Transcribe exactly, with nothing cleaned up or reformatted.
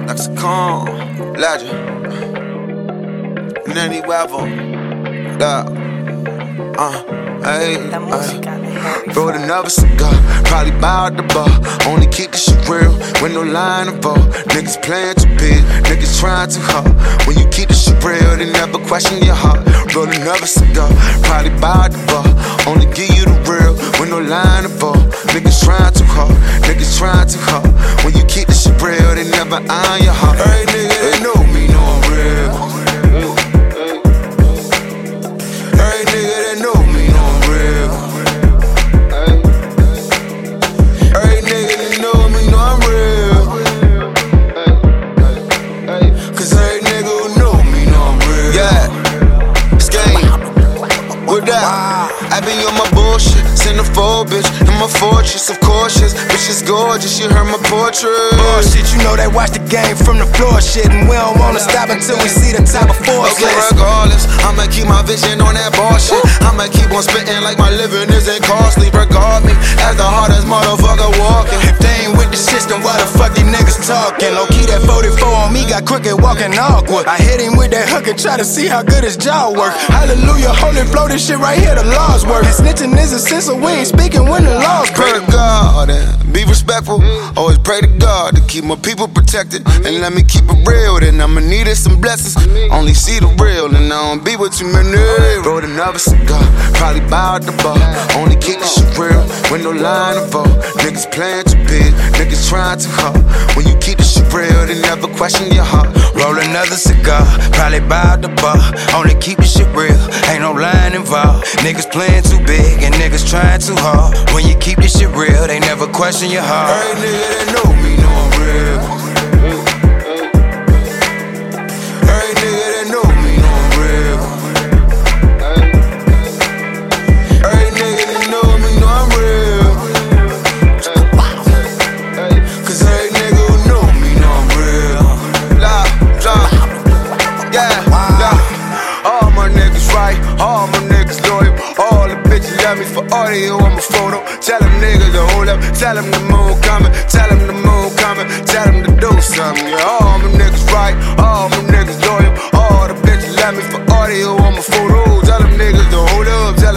Lexicon, Legend, Nanny Weather, yeah, uh, hey, hey. Rolled another cigar, probably bought the bar. Only keep the shit real, with no line involved. Niggas playing too big, niggas trying too hard. When you keep the shit real, they never question your heart. Roll another cigar, probably bought the bar. Only give you the real, with no line involved. Niggas trying too hard, niggas trying too hard. When you keep the shit real, they never iron your heart. Hey nigga, they know me, know I'm real. Hey nigga, they know me, know I'm real. Hey nigga, they know me, know I'm real. Cause every nigga who know me, know I'm real. Yeah, it's game. With that, I be on my bullshit. Centerfold, bitch, in my fortress, of course, yes. Bitch is gorgeous, you heard my portrait. Bullshit, you know they watch the game from the floor, shit. And we don't wanna stop until we see the top of four. Okay, regardless, I'ma keep my vision on that bullshit. I'ma keep on spitting like my living isn't costly. Regard me as the hardest motherfucker walking. If they ain't with the system, why the fuck these niggas talking? Low key, that forty-four on me got crooked, walking awkward. I hit him with that hook and try to see how good his jaw work. Hallelujah, holy flow, this shit right here, the law's work. And snitching is a sense of we ain't speaking when the law's pray to God and be respectful. Always pray to God to keep my people protected. And let me keep it real, then I'ma need it some blessings. Only see the real and I don't be with too many. Rolled another cigar, probably bought the bar. Only keep the shit real, with no line involved. Niggas playing too big, niggas trying too hard. When you keep the shit real, they never question your heart. Roll another cigar, probably bought the bar. Only keep the shit real, ain't no line involved. Niggas playing too big and niggas trying too hard. When you keep this shit real, they never question your heart. Hey nigga, they know me, know I'm real. Hey nigga, they know me, know I'm real. Hey nigga, they know me, know I'm real. Cause every nigga who know me, know I'm real. La, la, yeah, yeah. All my niggas right, all my niggas loyal. All the bitches love me for audio, I'm a photo. Tell them niggas to hold up, tell them the moon coming, tell them the moon coming, tell them to do something. Yeah, all my niggas right, all my niggas loyal. All the bitches love me for audio, I'm a photo. Tell them niggas to hold up, tell